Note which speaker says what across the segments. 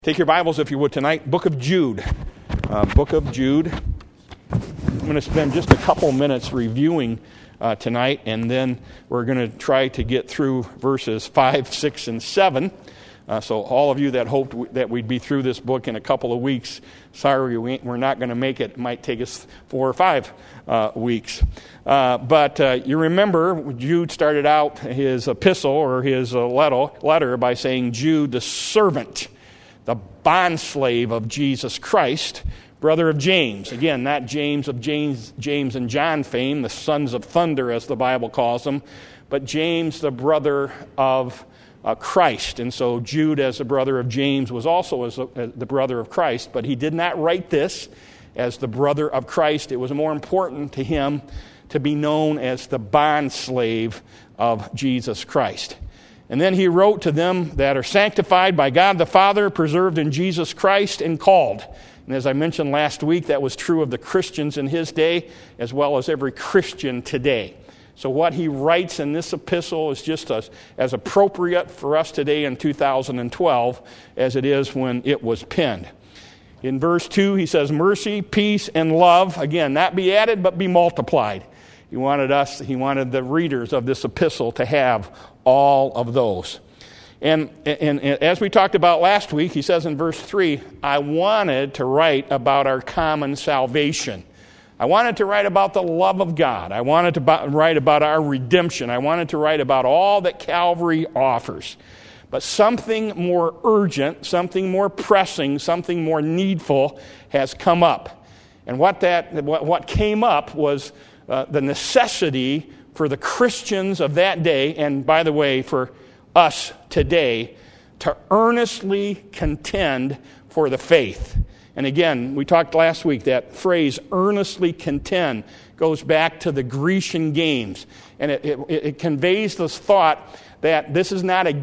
Speaker 1: Take your Bibles, if you would, tonight. Book of Jude. Book of Jude. I'm going to spend just a couple minutes reviewing tonight, and then we're going to try to get through verses 5, 6, and 7. So all of you that hoped that we'd be through this book in a couple of weeks, sorry, we're not going to make it. It might take us 4 or 5 weeks. But you remember, Jude started out his epistle, or his letter, by saying, Jude, the servant, the bondslave of Jesus Christ, brother of James. Again, not James of James and John fame, the sons of thunder, as the Bible calls them, but James, the brother of Christ. And so Jude, as the brother of James, was also as the brother of Christ, but he did not write this as the brother of Christ. It was more important to him to be known as the bondslave of Jesus Christ. And then he wrote to them that are sanctified by God the Father, preserved in Jesus Christ, and called. And as I mentioned last week, that was true of the Christians in his day, as well as every Christian today. So what he writes in this epistle is just as appropriate for us today in 2012 as it is when it was penned. In verse 2, he says, mercy, peace, and love, again, not be added, but be multiplied. He wanted the readers of this epistle to have all of those. And as we talked about last week, he says in verse 3, I wanted to write about our common salvation. I wanted to write about the love of God. I wanted to write about our redemption. I wanted to write about all that Calvary offers. But something more urgent, something more pressing, something more needful has come up. And what came up was the necessity for the Christians of that day, and by the way, for us today, to earnestly contend for the faith. And again, we talked last week, that phrase, earnestly contend, goes back to the Grecian games. And it conveys this thought that this is not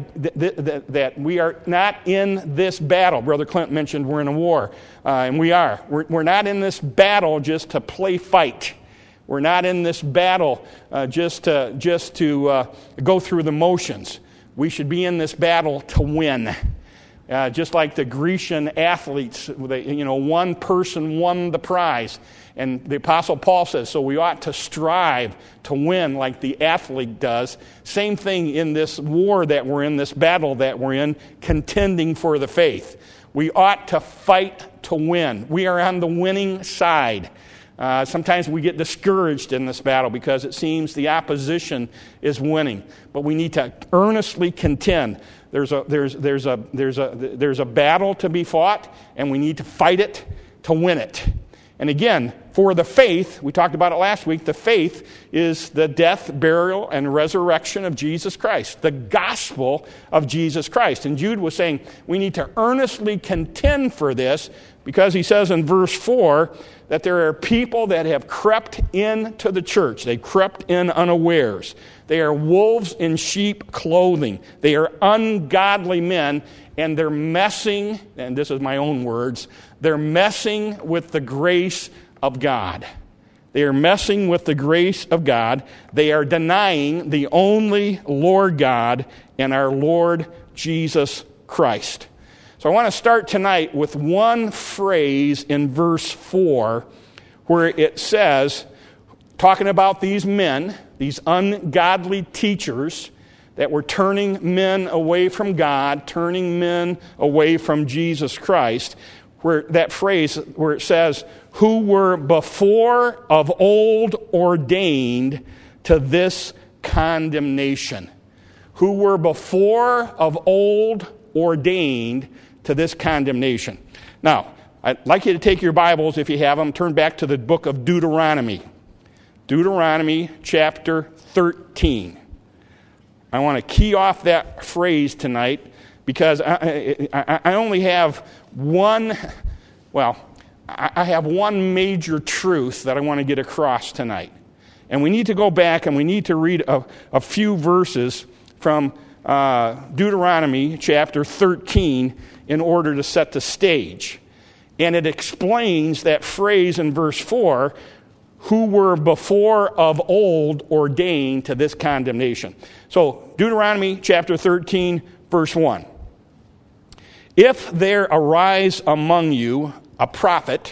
Speaker 1: that we are not in this battle. Brother Clint mentioned we're in a war, and we are. We're not in this battle just to play fight. We're not in this battle just to go through the motions. We should be in this battle to win. Just like the Grecian athletes, one person won the prize. And the Apostle Paul says, so we ought to strive to win like the athlete does. Same thing in this war that we're in, this battle that we're in, contending for the faith. We ought to fight to win. We are on the winning side. Sometimes we get discouraged in this battle because it seems the opposition is winning. But we need to earnestly contend. There's a battle to be fought, and we need to fight it to win it. And again, for the faith, we talked about it last week, the faith is the death, burial, and resurrection of Jesus Christ, the gospel of Jesus Christ. And Jude was saying we need to earnestly contend for this because he says in verse 4 that there are people that have crept into the church. They crept in unawares. They are wolves in sheep clothing. They are ungodly men, and they're messing, and this is my own words, they're messing with the grace of God. They are messing with the grace of God. They are denying the only Lord God and our Lord Jesus Christ. So I want to start tonight with one phrase in verse 4 where it says, talking about these men, these ungodly teachers that were turning men away from God, turning men away from Jesus Christ, where that phrase where it says, who were before of old ordained to this condemnation. Who were before of old ordained to this condemnation. Now, I'd like you to take your Bibles, if you have them, turn back to the book of Deuteronomy. Deuteronomy chapter 13. I want to key off that phrase tonight because I only have one major truth that I want to get across tonight. And we need to go back and we need to read a few verses from Deuteronomy chapter 13 in order to set the stage. And it explains that phrase in verse 4, who were before of old ordained to this condemnation. So, Deuteronomy chapter 13, verse 1. If there arise among you a prophet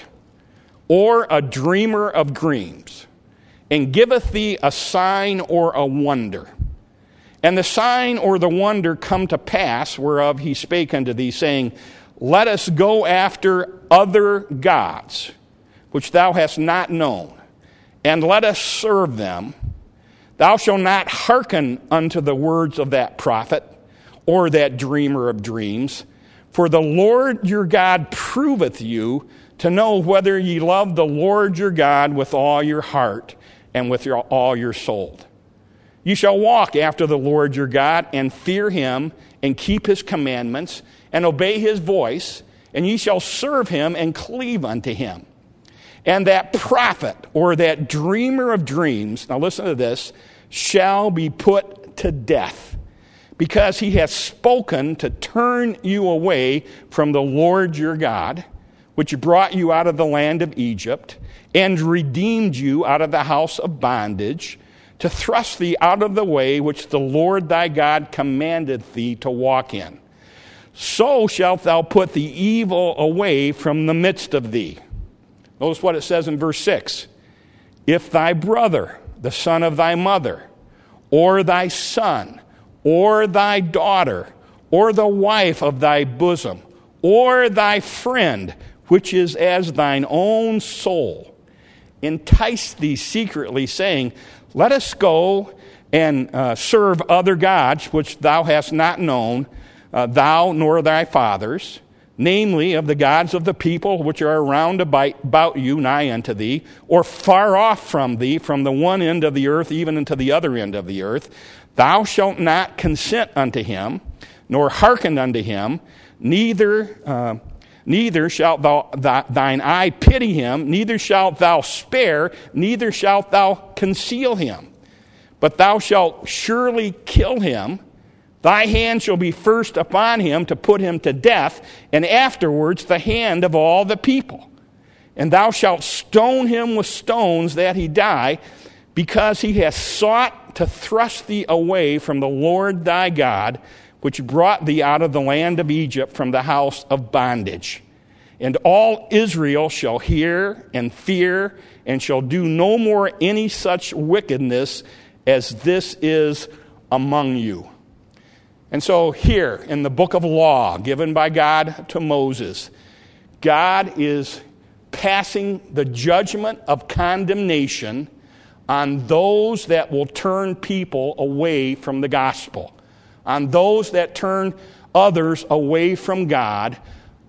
Speaker 1: or a dreamer of dreams, and giveth thee a sign or a wonder, and the sign or the wonder come to pass, whereof he spake unto thee, saying, Let us go after other gods, which thou hast not known, and let us serve them, thou shalt not hearken unto the words of that prophet or that dreamer of dreams. For the Lord your God proveth you to know whether ye love the Lord your God with all your heart and with all your soul. You shall walk after the Lord your God and fear him and keep his commandments and obey his voice, and ye shall serve him and cleave unto him. And that prophet or that dreamer of dreams, now listen to this, shall be put to death, because he hath spoken to turn you away from the Lord your God, which brought you out of the land of Egypt, and redeemed you out of the house of bondage, to thrust thee out of the way which the Lord thy God commandeth thee to walk in. So shalt thou put the evil away from the midst of thee. Notice what it says in verse 6. If thy brother, the son of thy mother, or thy son, or thy daughter, or the wife of thy bosom, or thy friend, which is as thine own soul, entice thee secretly, saying, Let us go and serve other gods, which thou hast not known, thou nor thy fathers, namely of the gods of the people which are round about you, nigh unto thee, or far off from thee, from the one end of the earth even unto the other end of the earth. Thou shalt not consent unto him, nor hearken unto him, neither shalt thine eye pity him, neither shalt thou spare, neither shalt thou conceal him. But thou shalt surely kill him. Thy hand shall be first upon him to put him to death, and afterwards the hand of all the people. And thou shalt stone him with stones that he die, because he hath sought to thrust thee away from the Lord thy God, which brought thee out of the land of Egypt from the house of bondage. And all Israel shall hear and fear, and shall do no more any such wickedness as this is among you. And so here in the book of law given by God to Moses, God is passing the judgment of condemnation on those that will turn people away from the gospel, on those that turn others away from God.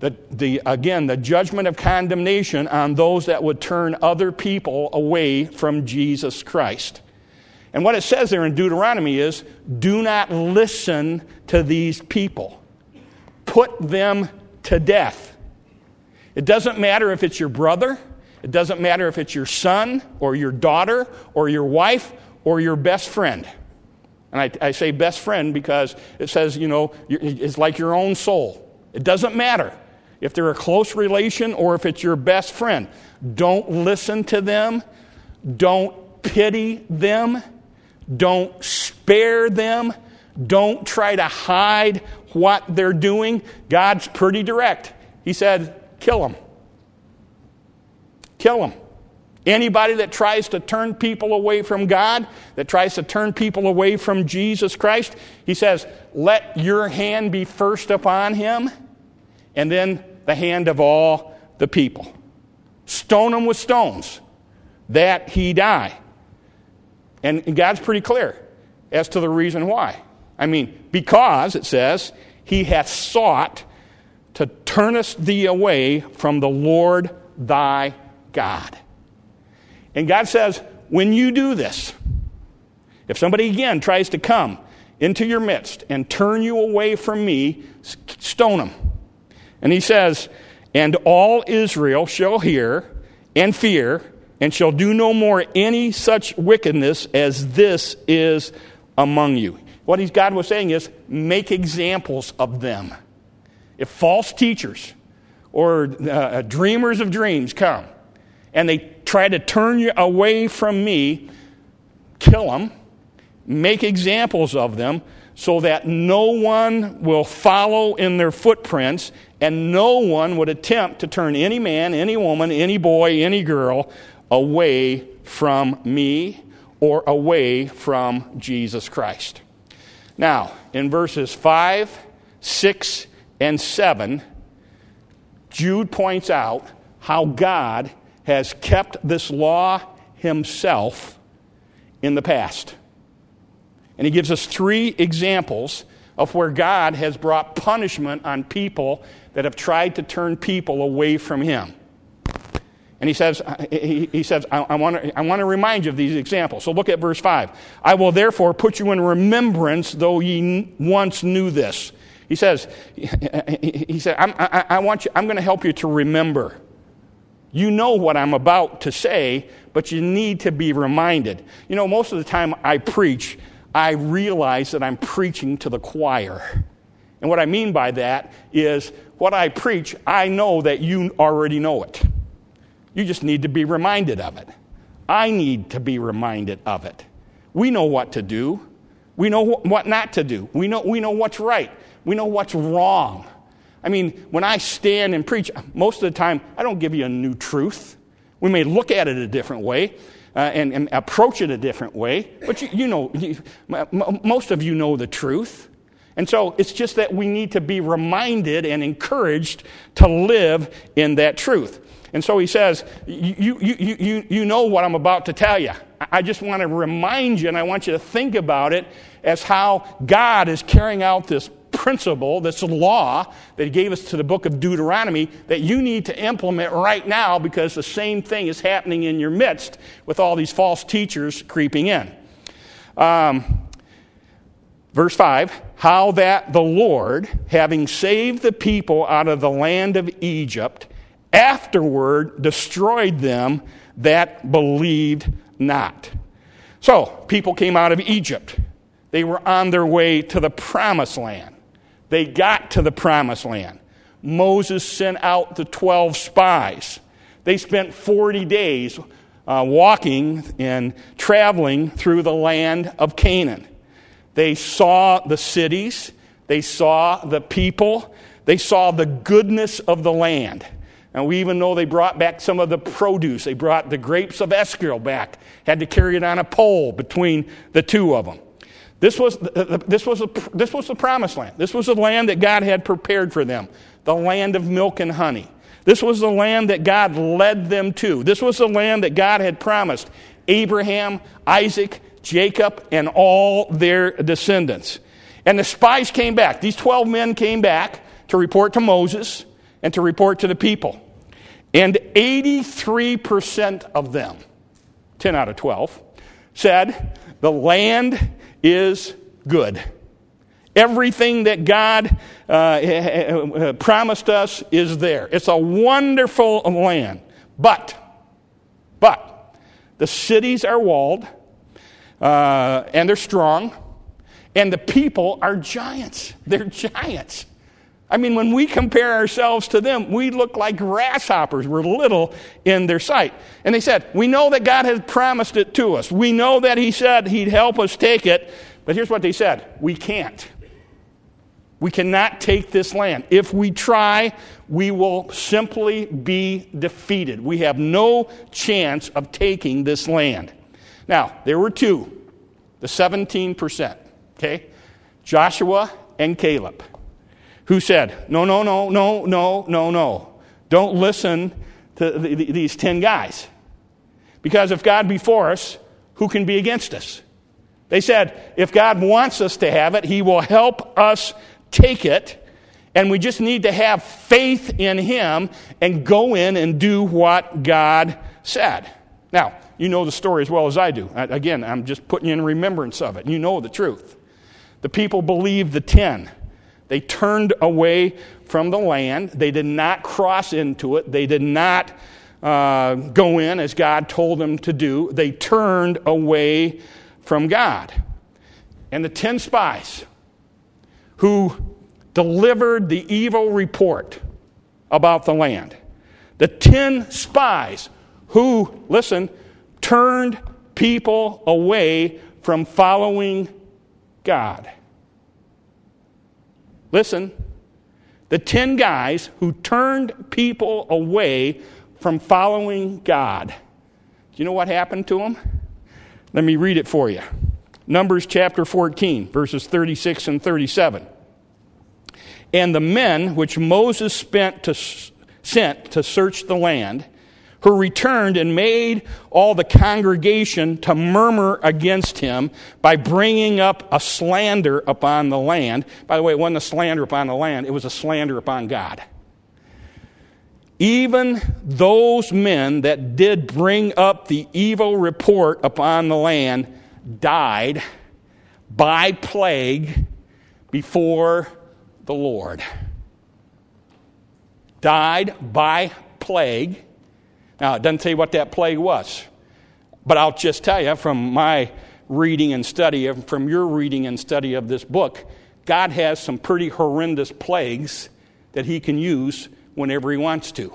Speaker 1: The judgment of condemnation on those that would turn other people away from Jesus Christ. And what it says there in Deuteronomy is, do not listen to these people. Put them to death. It doesn't matter if it's your brother. It doesn't matter if it's your son or your daughter or your wife or your best friend. And I say best friend because it says, it's like your own soul. It doesn't matter if they're a close relation or if it's your best friend. Don't listen to them. Don't pity them. Don't spare them. Don't try to hide what they're doing. God's pretty direct. He said, kill them. Kill them. Anybody that tries to turn people away from God, that tries to turn people away from Jesus Christ, he says, let your hand be first upon him, and then the hand of all the people. Stone him with stones, that he die. And God's pretty clear as to the reason why. Because, it says, he hath sought to turneth thee away from the Lord thy God. And God says, when you do this, if somebody again tries to come into your midst and turn you away from me, stone them. And he says, and all Israel shall hear and fear, and shall do no more any such wickedness as this is among you. What God was saying is, make examples of them. If false teachers or dreamers of dreams come, and they try to turn you away from me, kill them, make examples of them, so that no one will follow in their footprints, and no one would attempt to turn any man, any woman, any boy, any girl away from me or away from Jesus Christ. Now, in verses 5, 6, and 7, Jude points out how God has kept this law himself in the past. And he gives us 3 examples of where God has brought punishment on people that have tried to turn people away from him. And he says, I want to remind you of these examples. So look at verse 5. I will therefore put you in remembrance, though ye once knew this. He said, I'm going to help you to remember. You know what I'm about to say, but you need to be reminded. You know, most of the time I preach, I realize that I'm preaching to the choir. And what I mean by that is what I preach, I know that you already know it. You just need to be reminded of it. I need to be reminded of it. We know what to do. We know what not to do. We know what's right. We know what's wrong. I mean, when I stand and preach, most of the time, I don't give you a new truth. We may look at it a different way and approach it a different way, but most of you know the truth. And so it's just that we need to be reminded and encouraged to live in that truth. And so he says, you know what I'm about to tell you. I just want to remind you, and I want you to think about it as how God is carrying out this principle, this law that he gave us to the book of Deuteronomy that you need to implement right now, because the same thing is happening in your midst with all these false teachers creeping in. Verse 5, how that the Lord, having saved the people out of the land of Egypt, afterward destroyed them that believed not. So, people came out of Egypt. They were on their way to the promised land. They got to the promised land. Moses sent out the 12 spies. They spent 40 days walking and traveling through the land of Canaan. They saw the cities. They saw the people. They saw the goodness of the land. And we even know they brought back some of the produce. They brought the grapes of Eshcol back. Had to carry it on a pole between the two of them. This was the promised land. This was the land that God had prepared for them. The land of milk and honey. This was the land that God led them to. This was the land that God had promised Abraham, Isaac, Jacob, and all their descendants. And the spies came back. These 12 men came back to report to Moses and to report to the people. And 83% of them, 10 out of 12, said, the land is good. Everything that God promised us is there. It's a wonderful land. But, the cities are walled, and they're strong, and the people are giants. They're giants. I mean, when we compare ourselves to them, we look like grasshoppers. We're little in their sight. And they said, we know that God has promised it to us. We know that he said he'd help us take it. But here's what they said. We can't. We cannot take this land. If we try, we will simply be defeated. We have no chance of taking this land. Now, there were two, the 17%, okay? Joshua and Caleb, who said, no. Don't listen to these 10 guys. Because if God be for us, who can be against us? They said, if God wants us to have it, he will help us take it. And we just need to have faith in him and go in and do what God said. Now, you know the story as well as I do. Again, I'm just putting you in remembrance of it. You know the truth. The people believed the 10. They turned away from the land. They did not cross into it. They did not go in as God told them to do. They turned away from God. And the 10 spies who delivered the evil report about the land, the 10 spies who, listen, turned people away from following God. Listen, the 10 guys who turned people away from following God. Do you know what happened to them? Let me read it for you. Numbers chapter 14, verses 36 and 37. And the men which Moses sent to search the land, who returned and made all the congregation to murmur against him by bringing up a slander upon the land. By the way, it wasn't a slander upon the land, it was a slander upon God. Even those men that did bring up the evil report upon the land died by plague before the Lord. Died by plague. Now, it doesn't say what that plague was. But I'll just tell you from my reading and study, from your reading and study of this book, God has some pretty horrendous plagues that he can use whenever he wants to.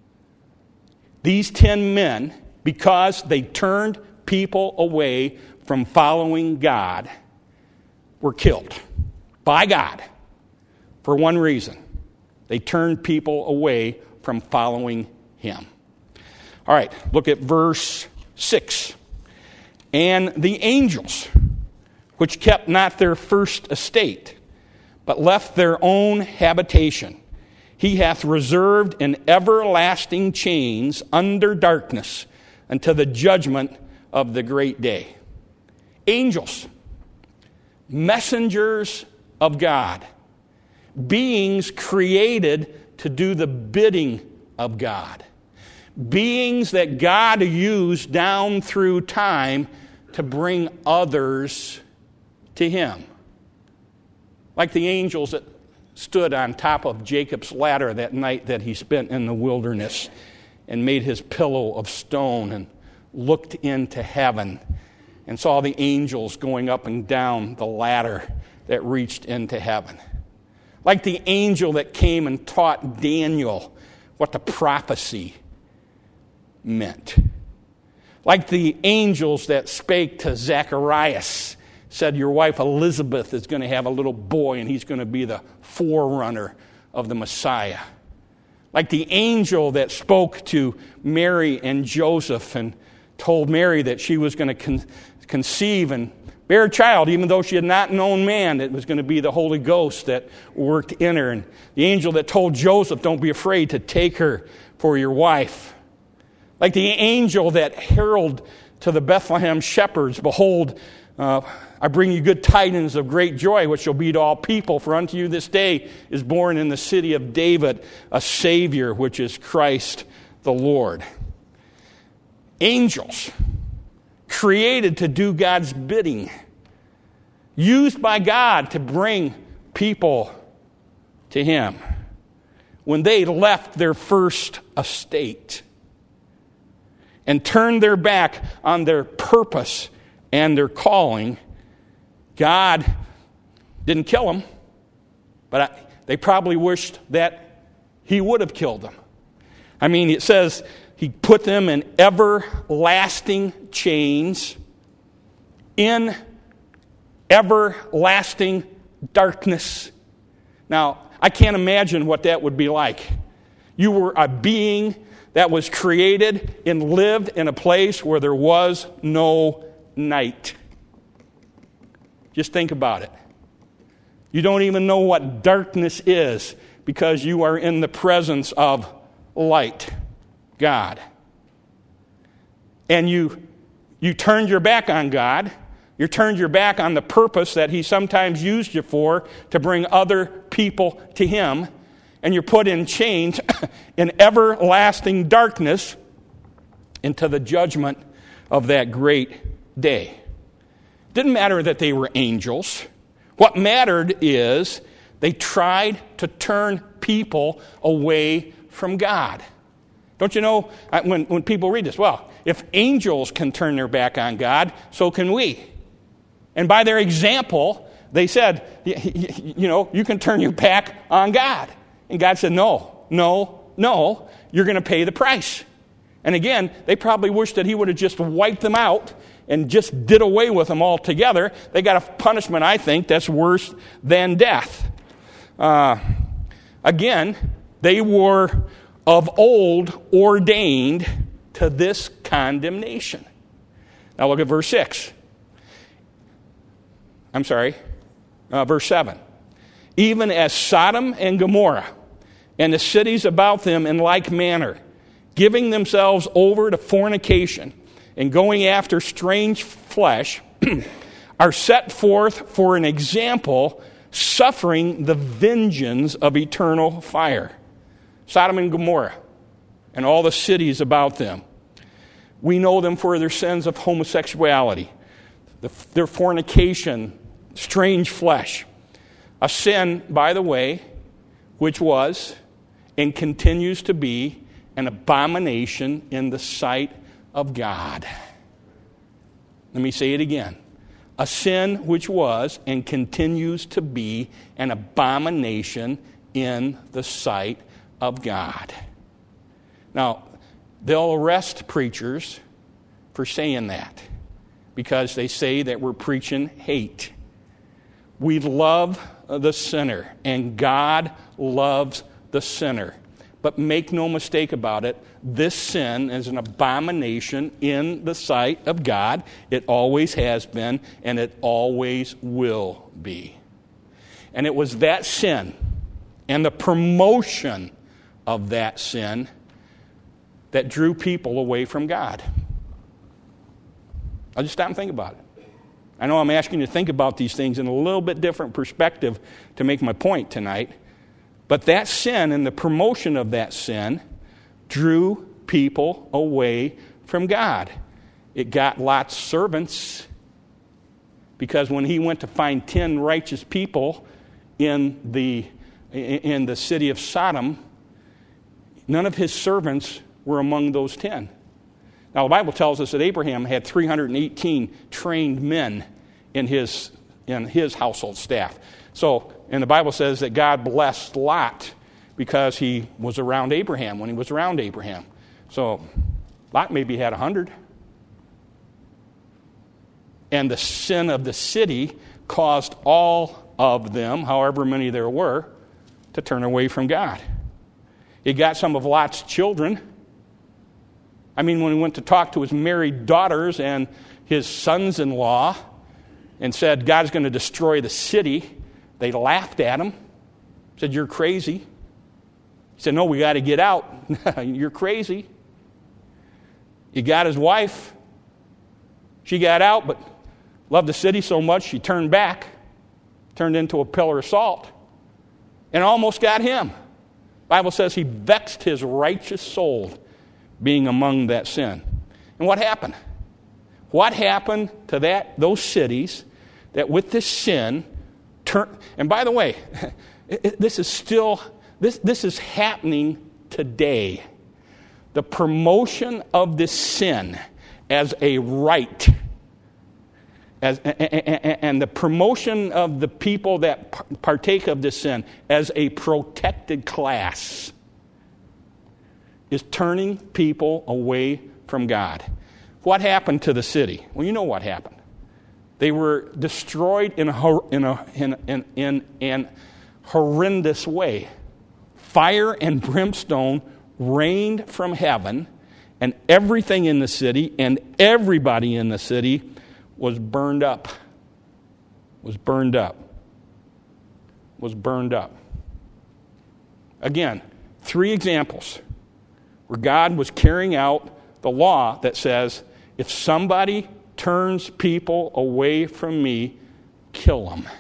Speaker 1: These 10 men, because they turned people away from following God, were killed by God for one reason. They turned people away from following him. All right, look at verse 6. And the angels, which kept not their first estate, but left their own habitation, he hath reserved in everlasting chains under darkness until the judgment of the great day. Angels, messengers of God, beings created to do the bidding of God. Beings that God used down through time to bring others to him. Like the angels that stood on top of Jacob's ladder that night that he spent in the wilderness and made his pillow of stone and looked into heaven and saw the angels going up and down the ladder that reached into heaven. Like the angel that came and taught Daniel what the prophecy meant. Like the angels that spake to Zacharias, said your wife Elizabeth is going to have a little boy and he's going to be the forerunner of the Messiah. Like the angel that spoke to Mary and Joseph and told Mary that she was going to conceive and bear a child, even though she had not known man, it was going to be the Holy Ghost that worked in her. And the angel that told Joseph, don't be afraid to take her for your wife. Like the angel that heralded to the Bethlehem shepherds, behold, I bring you good tidings of great joy, which shall be to all people. For unto you this day is born in the city of David a Savior, which is Christ the Lord. Angels, created to do God's bidding, used by God to bring people to him. When they left their first estate and turned their back on their purpose and their calling, God didn't kill them, but they probably wished that he would have killed them. I mean, it says he put them in everlasting chains, in everlasting darkness. Now, I can't imagine what that would be like. You were a being that was created and lived in a place where there was no night. Just think about it. You don't even know what darkness is because you are in the presence of light, God. And you turned your back on God. You turned your back on the purpose that he sometimes used you for to bring other people to him. And you're put in chains in everlasting darkness into the judgment of that great day. Didn't matter that they were angels. What mattered is they tried to turn people away from God. Don't you know, when people read this, well, if angels can turn their back on God, so can we. And by their example, they said, you can turn your back on God. And God said, no, you're going to pay the price. And again, they probably wish that he would have just wiped them out and just did away with them altogether. They got a punishment, I think, that's worse than death. Again, they were of old ordained to this condemnation. Now look at verse 6. Verse 7. Even as Sodom and Gomorrah and the cities about them in like manner, giving themselves over to fornication and going after strange flesh, are set forth for an example, suffering the vengeance of eternal fire. Sodom and Gomorrah and all the cities about them. We know them for their sins of homosexuality, their fornication, strange flesh. A sin, by the way, which was and continues to be an abomination in the sight of God. Let me say it again. A sin which was and continues to be an abomination in the sight of God. Now, they'll arrest preachers for saying that because they say that we're preaching hate. We love the sinner, and God loves the sinner. But make no mistake about it, this sin is an abomination in the sight of God. It always has been, and it always will be. And it was that sin and the promotion of that sin that drew people away from God. I'll just stop and think about it. I know I'm asking you to think about these things in a little bit different perspective to make my point tonight. But that sin and the promotion of that sin drew people away from God. It got Lot's servants, because when he went to find 10 righteous people in the city of Sodom, none of his servants were among those 10. Now, the Bible tells us that Abraham had 318 trained men in his household staff. So, and the Bible says that God blessed Lot because he was around Abraham when he was around Abraham. So, Lot maybe had 100. And the sin of the city caused all of them, however many there were, to turn away from God. It got some of Lot's children. I mean, when he went to talk to his married daughters and his sons-in-law and said, God's going to destroy the city, they laughed at him, said, you're crazy. He said, no, we got to get out. You're crazy. He got his wife. She got out, but loved the city so much she turned back, turned into a pillar of salt, and almost got him. The Bible says he vexed his righteous soul being among that sin. And what happened? What happened to those cities that with this sin and by the way, this is happening today. The promotion of this sin as a right, and the promotion of the people that partake of this sin as a protected class is turning people away from God. What happened to the city? Well, you know what happened. They were destroyed in an horrendous way. Fire and brimstone rained from heaven, and everything in the city and everybody in the city was burned up. Was burned up. Again, 3 examples where God was carrying out the law that says, if somebody turns people away from me, kill them.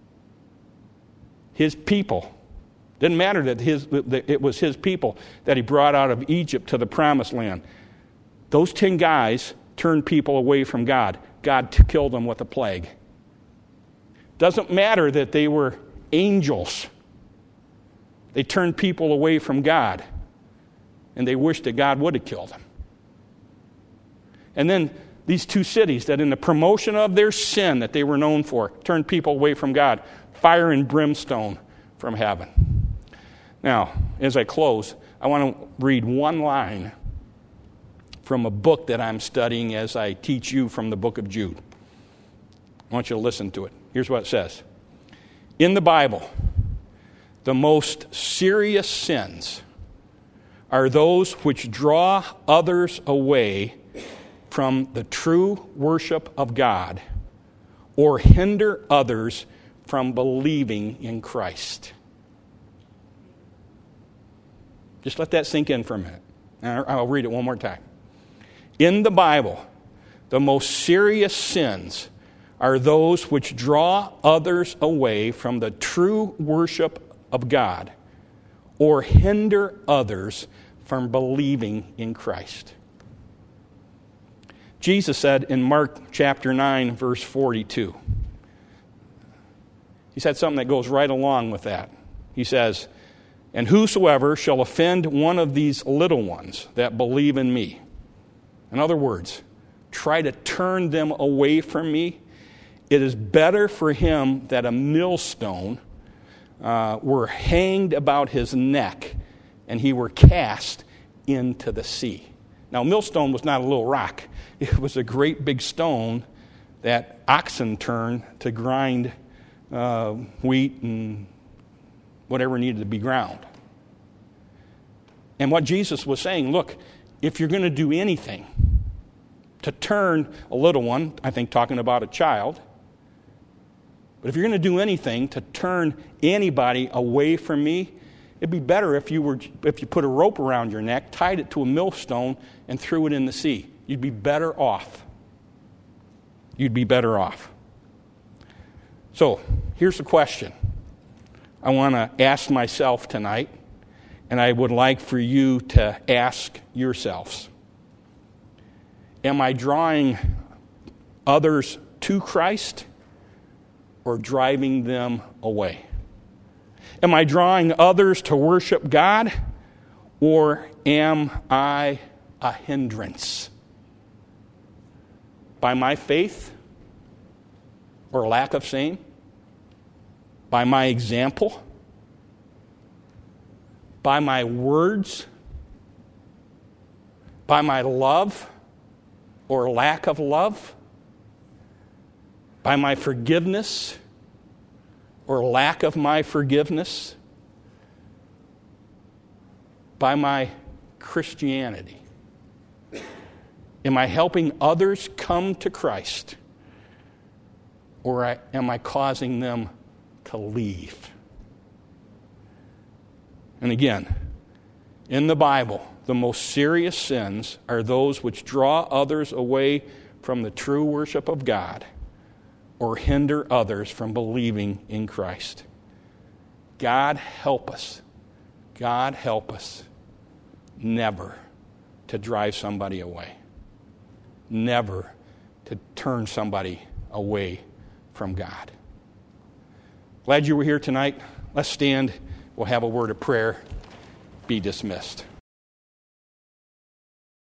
Speaker 1: His people. Didn't matter that it was his people that he brought out of Egypt to the promised land. Those 10 guys turned people away from God. God killed them with a plague. Doesn't matter that they were angels. They turned people away from God. And they wished that God would have killed them. And then these 2 cities that in the promotion of their sin that they were known for turned people away from God. Fire and brimstone from heaven. Now, as I close, I want to read one line from a book that I'm studying as I teach you from the book of Jude. I want you to listen to it. Here's what it says. In the Bible, the most serious sins are those which draw others away from the true worship of God or hinder others from believing in Christ. Just let that sink in for a minute. I'll read it one more time. In the Bible, the most serious sins are those which draw others away from the true worship of God or hinder others from believing in Christ. Jesus said in Mark chapter 9, verse 42, he said something that goes right along with that. He says, "And whosoever shall offend one of these little ones that believe in me," in other words, try to turn them away from me, it is better for him that a millstone were hanged about his neck and he were cast into the sea. Now, a millstone was not a little rock. It was a great big stone that oxen turned to grind wheat and whatever needed to be ground. And what Jesus was saying, look, if you're going to do anything to turn a little one, I think talking about a child, but if you're going to do anything to turn anybody away from me, it'd be better if you put a rope around your neck, tied it to a millstone, and threw it in the sea. You'd be better off. You'd be better off. So, here's the question I want to ask myself tonight, and I would like for you to ask yourselves. Am I drawing others to Christ or driving them away? Am I drawing others to worship God, or am I a hindrance? By my faith or lack of same? By my example? By my words? By my love or lack of love? By my forgiveness or lack of my forgiveness? By my Christianity? Am I helping others come to Christ, or am I causing them to leave? And again, in the Bible, the most serious sins are those which draw others away from the true worship of God or hinder others from believing in Christ. God help us. God help us never to drive somebody away. Never to turn somebody away from God. Glad you were here tonight. Let's stand. We'll have a word of prayer. Be dismissed.